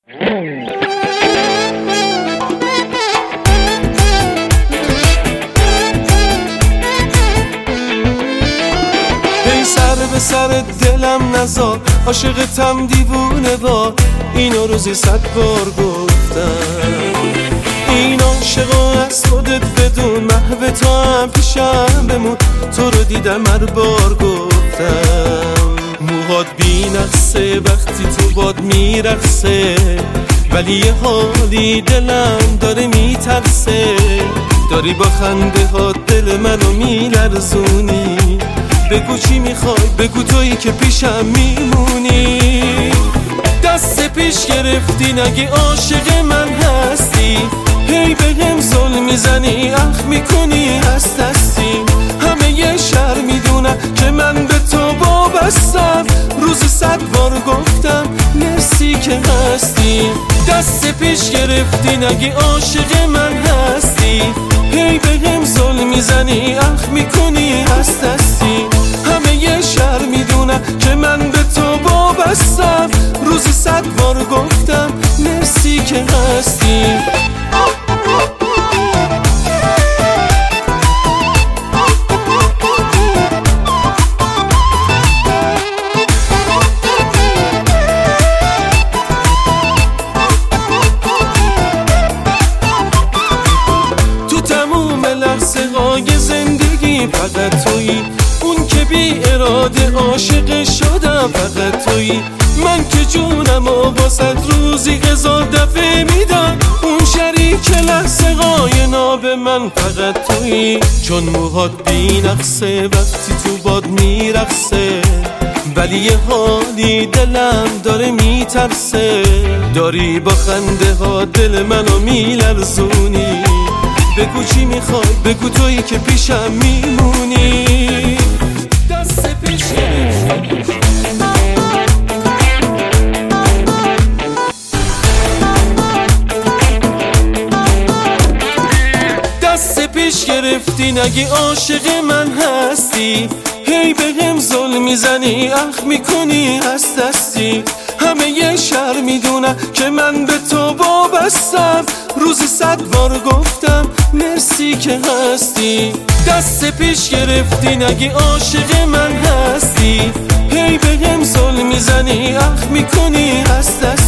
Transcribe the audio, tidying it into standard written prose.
ای سر به سر دلم نزار، عاشقتم دیوونه وار، اینو روزی 100 بار گفتم. این عاشقو از خودت بدون، محو تو هم پیشم بمون، تو رو دیدم هر بار گفتم. موهات بی نقصه وقتی تو باد میرقصه، ولی یه حالی دلم داره میترسه. داری با خنده ها دل منو میلرزونی، بگو چی میخوای، بگو تویی که پیشم میمونی. دست پیش گرفتی نگه عاشق من هستی، هی بهم ظلم میزنی، اخ میکنی از دستی. همه یه شهر میدونن که من به تو وابستم، روزی 100 بار گفتم مرسی که هستی. دست پیش گرفتی نگه عاشق من هستی، هی بهم ظلم میزنی، اخ میکنی از دستی. همه یه شهر میدونن که من به تو وابستم، روزی 100 بار گفتم مرسی که هستی. زندگی فقط تویی، اون که بی اراده عاشق شدم فقط تویی. من که جونم و واسه روزی 1000 دفعه میدم، اون شریک لحظه های ناب من فقط تویی. چون موهات بی نقصه وقتی تو باد میرقصه، ولی یه حالی دلم داره میترسه. داری با خنده ها دل منو میلرزونی، بگو چی میخوای، بگو تویی که پیشم میمونی. دست پیش گرفتی نگه عاشق من هستی، هی بهم ظلم میزنی، اخ میکنی از دستی. همه یه شهر میدونن که من به تو وابستم، روزی 100 بار گفتم مرسی که هستی. دست پیش گرفتی نگه عاشق من هستی، هی بهم ظلم میزنی، اخ میکنی از دستی.